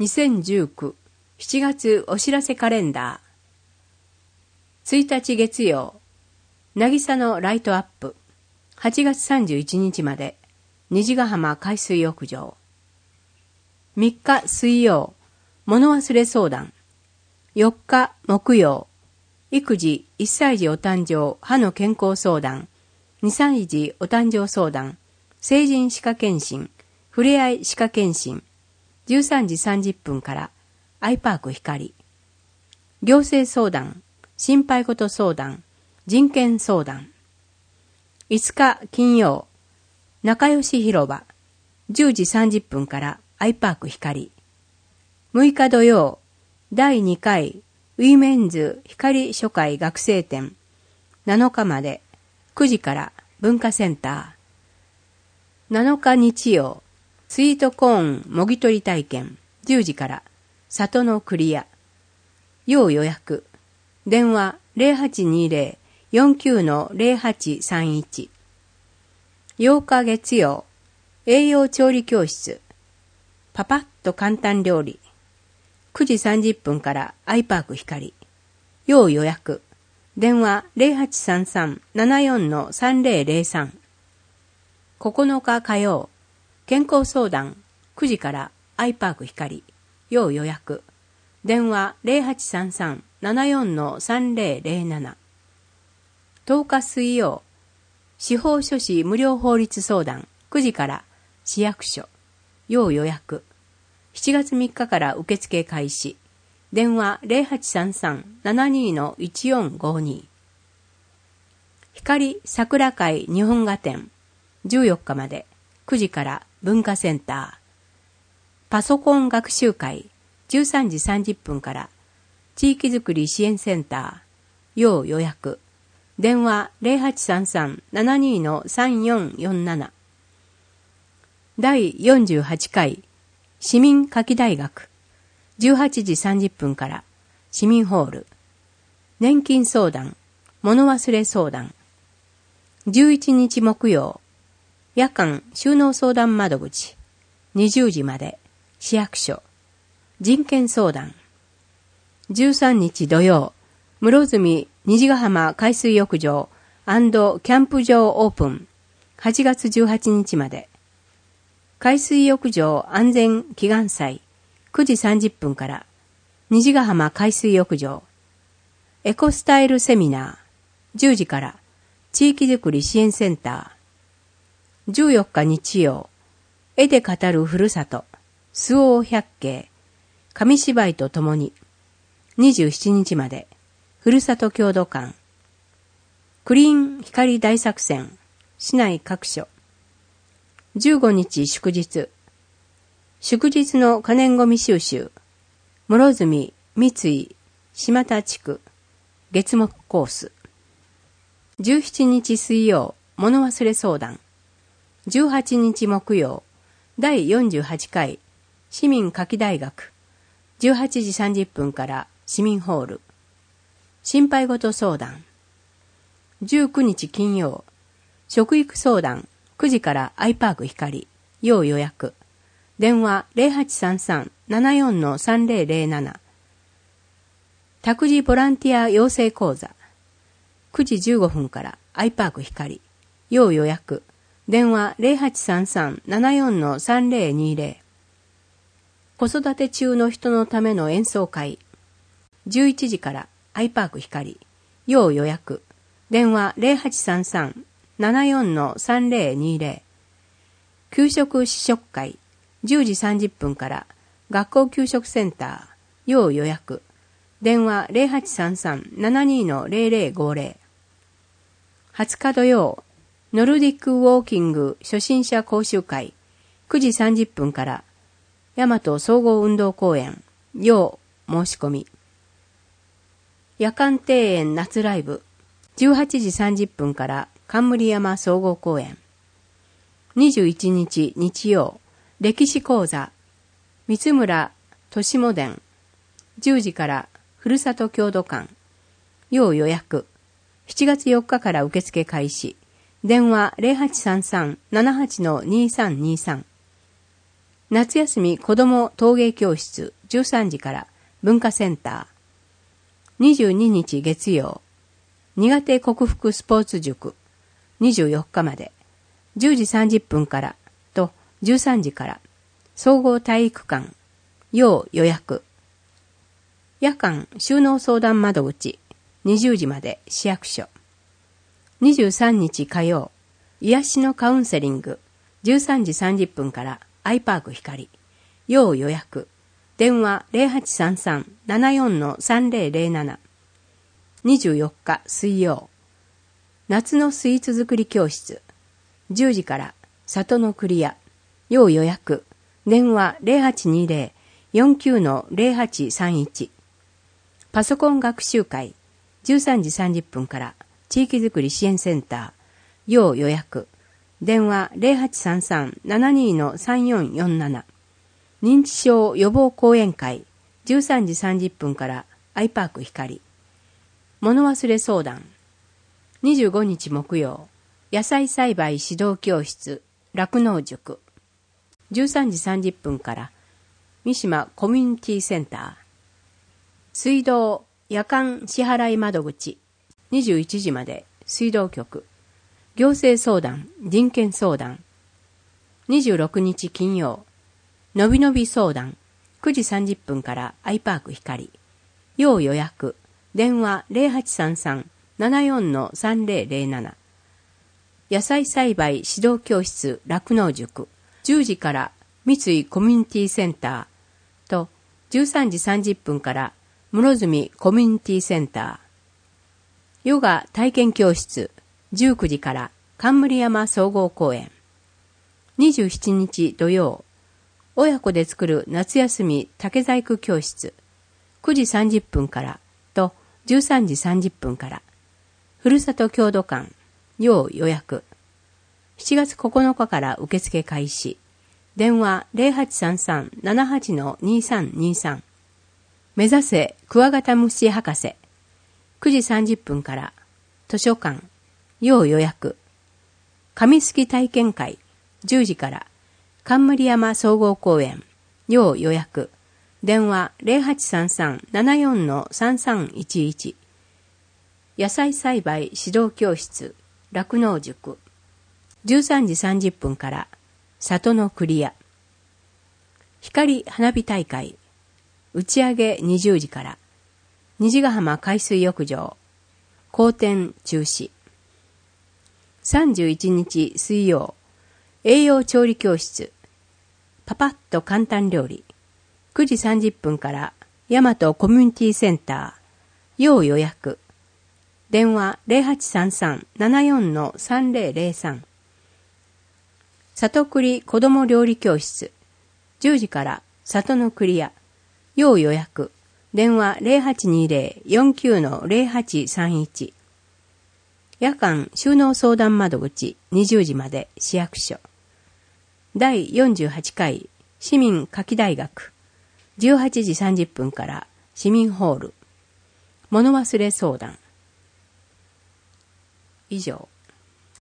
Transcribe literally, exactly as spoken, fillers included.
にせんじゅうきゅう しちがつお知らせカレンダー。ついたち月曜、渚のライトアップ。はちがつさんじゅういちにちまで、虹ヶ浜海水浴場。みっか水曜、物忘れ相談。よっか木曜、育児いっさい児お誕生歯の健康相談。にさい児お誕生相談。成人歯科検診。ふれあい歯科検診。じゅうさんじさんじゅっぷんからアイパーク光。行政相談、心配事相談、人権相談。いつか金曜、仲良し広場、じゅうじさんじゅっぷんからアイパーク光。むいか土曜、だいにかいウィメンズ光初回学生展。なのかまでくじから文化センター。なのか日曜、スイートコーンもぎ取り体験じゅうじから里のクリア。要予約。電話 ゼロはちにゼロ よんきゅう ゼロはちさんいち。ようか月曜、栄養調理教室。パパッと簡単料理。くじさんじゅっぷんからアイパーク光。要予約。電話 ゼロはちさんさん ななよん さんゼロゼロさん。ここのか火曜、健康相談くじからアイパーク光。要予約。電話 ゼロはちさんさん ななよん さんゼロゼロなな。とおか水曜、司法書士無料法律相談くじから市役所。要予約。しちがつみっかから受付開始。電話 ゼロはちさんさん ななに いちよんごに。光桜会日本画展じゅうよっかまでくじから文化センター。パソコン学習会じゅうさんじさんじゅっぷんから地域づくり支援センター。要予約。電話 ゼロはちさんさん ななに さんよんよんなな。だいよんじゅうはちかい市民夏季大学じゅうはちじさんじゅっぷんから市民ホール。年金相談、物忘れ相談。じゅういちにち木曜、夜間収納相談窓口にじゅうじまで市役所。人権相談。じゅうさんにち土曜、室積虹ヶ浜海水浴場&キャンプ場オープンはちがつじゅうはちにちまで。海水浴場安全祈願祭くじさんじゅっぷんから虹ヶ浜海水浴場。エコスタイルセミナーじゅうじから地域づくり支援センター。じゅうよっか日曜、絵で語るふるさと周防百景紙芝居とともににじゅうしちにちまでふるさと郷土館。クリーン光大作戦市内各所。じゅうごにち祝日、祝日の可燃ごみ収集諸積三井島田地区月木コース。じゅうしちにち水曜、物忘れ相談。じゅうはちにち木曜、だいよんじゅうはちかい市民夏季大学じゅうはちじさんじゅっぷんから市民ホール。心配事相談。じゅうくにち金曜、食育相談くじからアイパーク光。要予約。電話 ゼロはちさんさん ななよん さんゼロゼロなな。託児ボランティア養成講座くじじゅうごふんからアイパーク光。要予約。電話 ゼロはちさんさん ななよん さんゼロにゼロ。子育て中の人のための演奏会じゅういちじからアイパーク光。要予約。電話 ゼロはちさんさん ななよん さんゼロにゼロ。給食試食会じゅうじさんじゅっぷんから学校給食センター。要予約。電話 ゼロはちさんさん ななに ゼロゼロごゼロ。はつか土曜、ノルディックウォーキング初心者講習会くじさんじゅっぷんから大和総合運動公園。要申し込み。夜間庭園夏ライブじゅうはちじさんじゅっぷんから冠山総合公園。にじゅういちにち日曜、歴史講座三村都市モデンじゅうじからふるさと郷土館。要予約。しちがつよっかから受付開始。電話 ゼロはちさんさん ななはち にさんにさん。 夏休み子ども陶芸教室じゅうさんじから文化センター。にじゅうににち月曜、苦手克服スポーツ塾にじゅうよっかまでじゅうじさんじゅっぷんからとじゅうさんじから総合体育館要予約。夜間収納相談窓口にじゅうじまで市役所。にじゅうさんにち火曜、癒しのカウンセリングじゅうさんじさんじゅっぷんからアイパーク光要予約。電話 ゼロはちさんさん ななよん さんぜろぜろなな。にじゅうよっか水曜、夏のスイーツ作り教室じゅうじから里のクリア要予約。電話 ゼロはちにゼロ よんきゅう ゼロはちさんいち。パソコン学習会じゅうさんじさんじゅっぷんから地域づくり支援センター要予約。電話 ゼロはちさんさん ななにさんよんよんなな。認知症予防講演会じゅうさんじさんじゅっぷんからアイパーク光。物忘れ相談にじゅうごにち木曜、野菜栽培指導教室酪農塾じゅうさんじさんじゅっぷんから三島コミュニティセンター。水道夜間支払い窓口にじゅういちじまで水道局。行政相談人権相談にじゅうろくにち金曜、のびのび相談くじさんじゅっぷんからアイパーク光要予約。電話 ゼロはちさんさん ななよん さんぜろぜろなな。野菜栽培指導教室酪農塾じゅうじから三井コミュニティセンターとじゅうさんじさんじゅっぷんから室積コミュニティセンター。ヨガ体験教室じゅうくじから冠山総合公園。にじゅうしちにち土曜、親子で作る夏休み竹細工教室くじさんじゅっぷんからとじゅうさんじさんじゅっぷんから。ふるさと郷土館要予約。しちがつここのかから受付開始。電話 ゼロはちさんさん ななはち にさんにさん。目指せクワガタムシ博士くじさんじゅっぷんから。図書館要予約。紙すき体験会じゅうじから冠山総合公園要予約。電話 ゼロはちさんさん ななよん さんさんいちいち。野菜栽培指導教室酪農塾じゅうさんじさんじゅっぷんから里のクリア。光花火大会打ち上げにじゅうじから虹ヶ浜海水浴場好転中止。さんじゅういちにち水曜、栄養調理教室パパッと簡単料理くじさんじゅっぷんから大和コミュニティセンター要予約。電話 ゼロはちさんさん ななよん さんぜろぜろさん。里栗子ども料理教室じゅうじから里のクリア要予約。電話 ゼロはちにゼロ よんきゅう ゼロはちさんいち。夜間収納相談窓口にじゅうじまで市役所。だいよんじゅうはちかい市民夏季大学じゅうはちじさんじゅっぷんから市民ホール。物忘れ相談。以上。